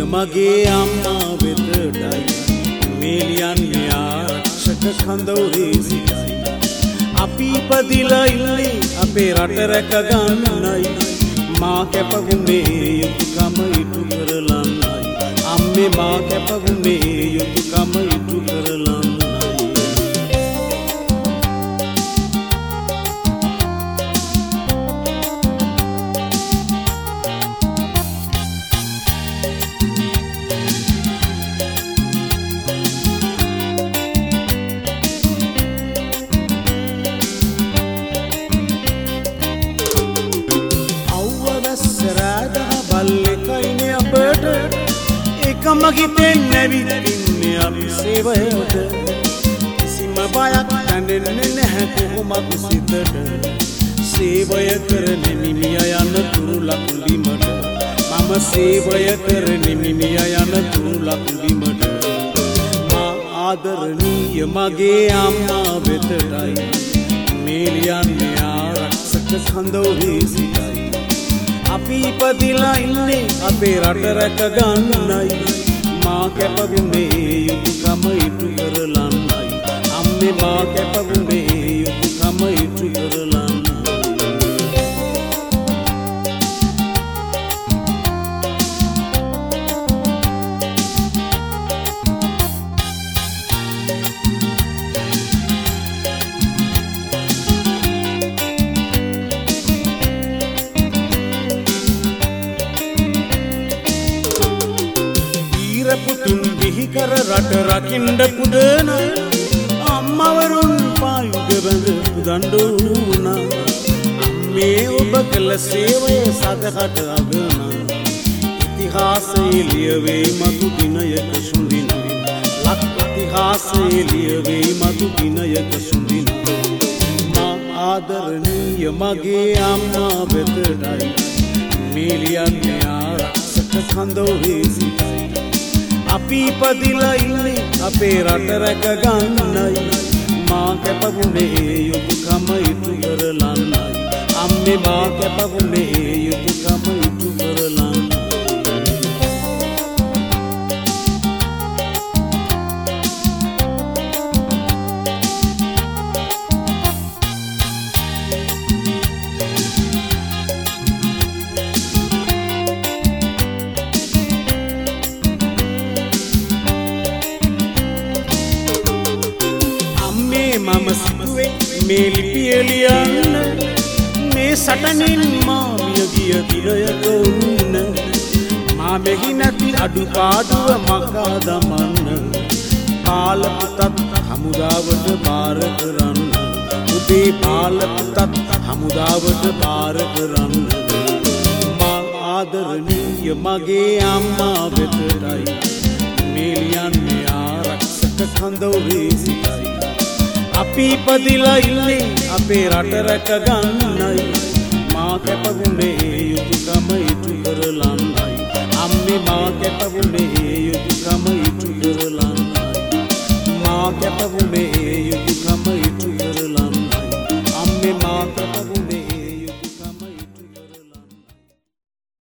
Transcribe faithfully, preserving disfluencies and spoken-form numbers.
මගේ අම්මා වෙතටයි මේලියන්නේ ආරක්ෂක කඳවුරේ සිටයි අපි ඉපදිලා ඉන්නේ අපේ රට රැක ගන්නයි මා කැපවුනේ යුතුයකම ඉටු කරලන්නයි අම්මේ මා කැපවුනේ යුතුයකම ඉටු කරලන්නයි මගිතෙන් නැවිදින්නේ අපි සේවයට කිසිම බයක් දැනෙන්නේ නැහැ කොහොමද සිතට සේවය කරන්නේ මිනිය යන තුරු ලකුලිමට මම සේවය කරන්නේ මිනිය යන තුරු ලකුලිමට මා ආදරණීය මගේ අම්මා වෙතටයි මේලියන්නේ ආරක්ෂක කඳවුරේ සිටයි අපි ඉපදිලා ඉන්නේ අපේ රට රැක ගන්නයි මා කැපවුනේ යුතුයකම ඉටු කරලන්නයි අම්මේ මා කැපවුනේ යුතුයකම ඉටු කරලන්නයි පුතුන් විහිකර රට රකින්න පුදන අම්මවරුන් පායුග බඳ පුදන්ඩුනා අම්මේ ඔබ කළ සේවය සදහට අගන ඉතිහාසයේ ලියවේ මතු දිනයක සුඳින ලක් ඉතිහාසයේ ලියවේ මතු දිනයක සුඳින මා ආදරණීය මගේ අම්මා වෙතටයි මේලියන්නේ ආරක්ෂක කඳවුරේ සිටයි අපි ඉපදිලා ඉන්නේ අපේ රට රැක ගන්නයි මා කැපවුනේ යුතුයකම ඉටු කරලන්නයි අම්මේ මා කැපවුනේ යුතුයකම ඉටු කරලන්නයි මම සිතුවේ මේ ලිපිය ලියන්න මේ සටනින් මා මිය ගිය දිනයක උන්න මා මෙහි නැති අඩුපාඩුව මකා දමන්න පාල පුතත් හමුදාවට බාර කරන්න උදේ පාල පුතත් හමුදාවට බාර කරන්න මා ආදරණීය මගේ අම්මා වෙතටයි මේලියන්නේ ආරක්ෂක කඳවුරේ සිටයි අපි ඉපදිලා ඉන්නේ අපේ රට රැක ගන්නයි මා කැපවුනේ යුතුයකම ඉටු කරලන්නයි අම්මේ මා කැපවුනේ යුතුයකම ඉටු කරලන්නයි මා කැපවුනේ යුතුයකම ඉටු කරලන්නයි අම්මේ මා කැප